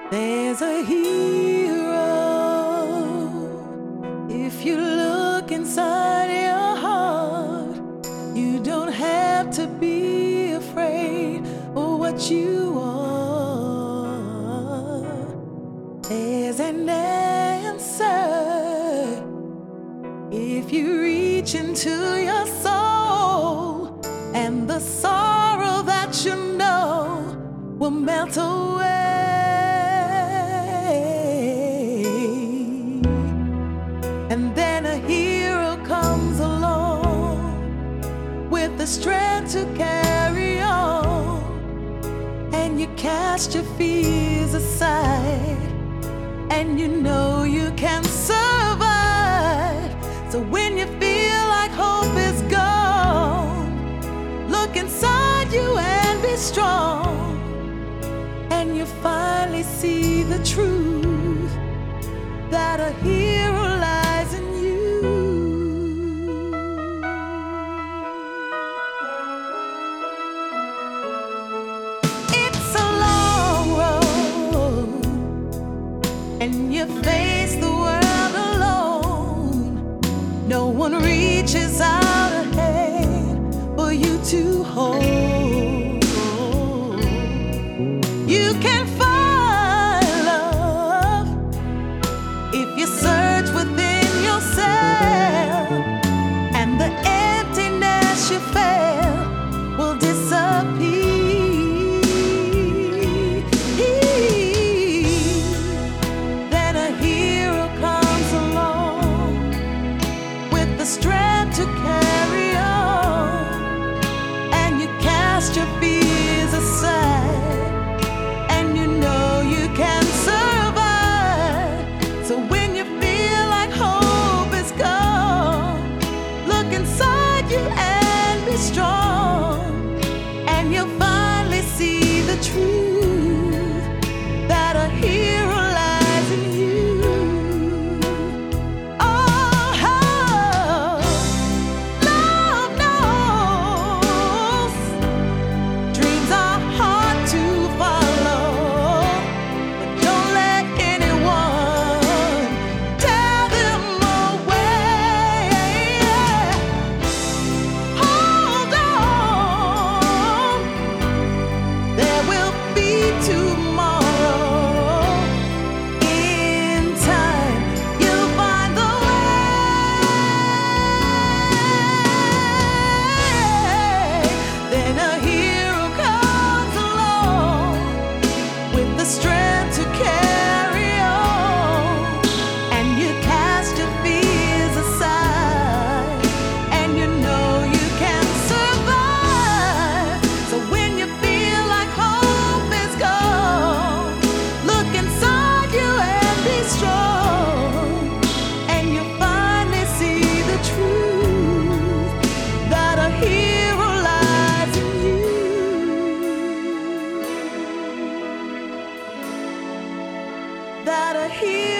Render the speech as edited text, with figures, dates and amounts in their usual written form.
There's a hero if you look inside your heart. You don't have to be afraid of what you are. There's an answer if you reach into your soul, and the sorrow that you know will melt away. And then a hero comes along with the strength to carry on, and you cast your fears aside, and you know you can survive. So when you feel like hope is gone, look inside you and be strong, and you finally see the truth that a hero lies in you. It's a long road, and you face the world alone. No one reaches out a hand for you to hold. You can find love if you search within yourself, and the emptiness you felt will disappear. Then a hero comes along with the strength to carry on, and you cast your fears aside, and you know you can survive. So when you feel like hope is gone, look inside you and be strong, and you'll finally see the truth that a hero lies in you. Oh, love knows dreams are hard to follow, but don't let anyone tear them away. Hold on, there will be tomorrow. In time, you'll find the way. Then a hero comes along with the strength to carry on, and you cast your fears aside, and you know you can survive. So when you feel like hope is gone, look inside you and be strong, and you finally see the truth that a hero lies in you. That a hero